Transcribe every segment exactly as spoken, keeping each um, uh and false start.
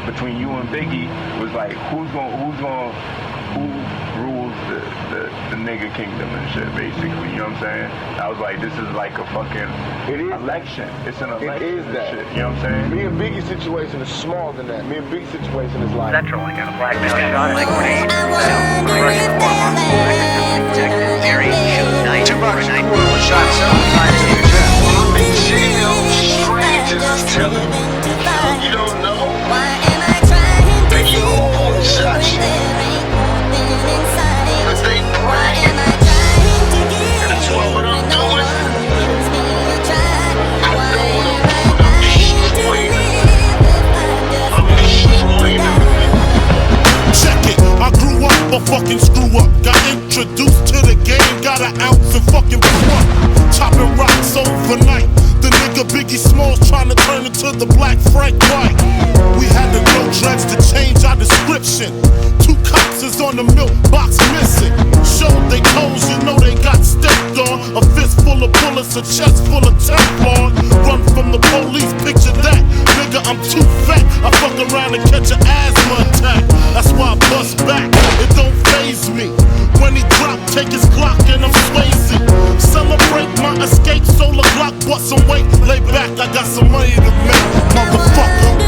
between you and Biggie was like, who's gonna, who's gonna, who rules the, the, the nigga kingdom and shit, basically, you know what I'm saying? I was like, this is like a fucking it is election. It's an election. It is that. Shit, you know what I'm saying? Me and Biggie's situation is smaller than that. Me and Biggie's situation is like... Central, I got a blackmail shot at grenade. Two bucks a quarter was shot several times in the chest. I'm in jail, strangers telling me you don't know. They all shot you. But they pray. And that's what I'm doing. I know what I'm doing. I'm destroying them. I'm destroying them. Check it, I grew up a fucking screw up. Got introduced to the game, got an ounce and fucking blew up. Chopping rocks overnight. The nigga Biggie Smalls trying to turn into the Black Frank White. We had to grow dreads to change our description. Two cops is on the milk box missing. Showed they toes, you know they got stepped on. A fist full of bullets, a chest full of Teflon. Run from the police, picture that. Nigga, I'm too fat. I fuck around and catch an asthma attack. That's why I bust back. It don't faze me. When he drop, take his Glock and I'm Swayze. Celebrate my escape, solar Glock, bust some weight. Lay back, I got some money to make, motherfucker.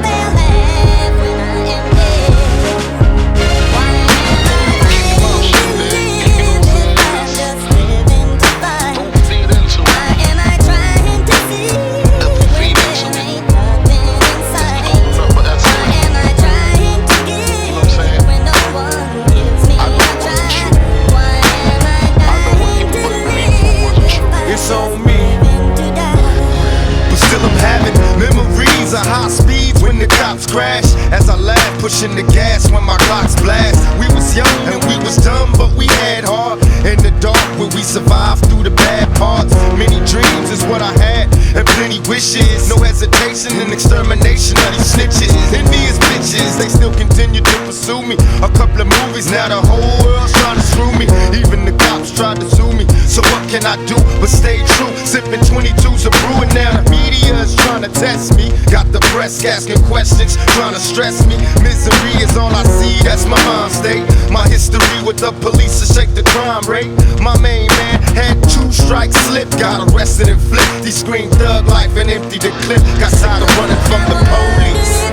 Crash as I laugh, pushing the gas when my clocks blast. We was young and we was dumb, but we had heart. In the dark where we survived through the bad parts. Many dreams is what I had, and plenty wishes. No hesitation and extermination of these snitches. Envious bitches, they still continue to pursue me. A couple of movies, now the whole world's trying to screw me. Even the cops tried to sue me. So what can I do but stay true? Sipping twenty-twos of brew, and now the media is trying to test me. Got the press asking questions, trying to stress me. Misery is all I see, that's my mind state. My history with the police to shake the crime rate. My main man had two strikes slip, got arrested and flipped. He screamed thug life and emptied the clip. Got tired of running from the police.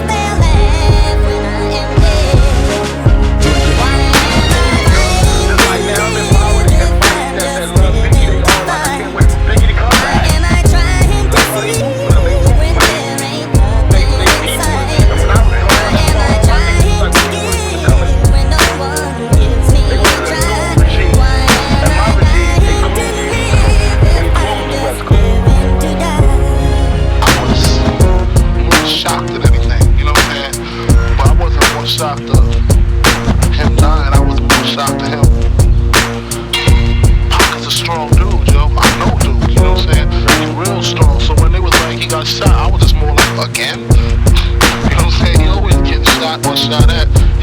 Shocked of him dying, I was more shocked to him. Pac's a strong dude, yo. I know dude, you know what I'm saying? He's real strong. So when they was like he got shot, I was just more like, again? You know what I'm saying? He always getting shot or shot at.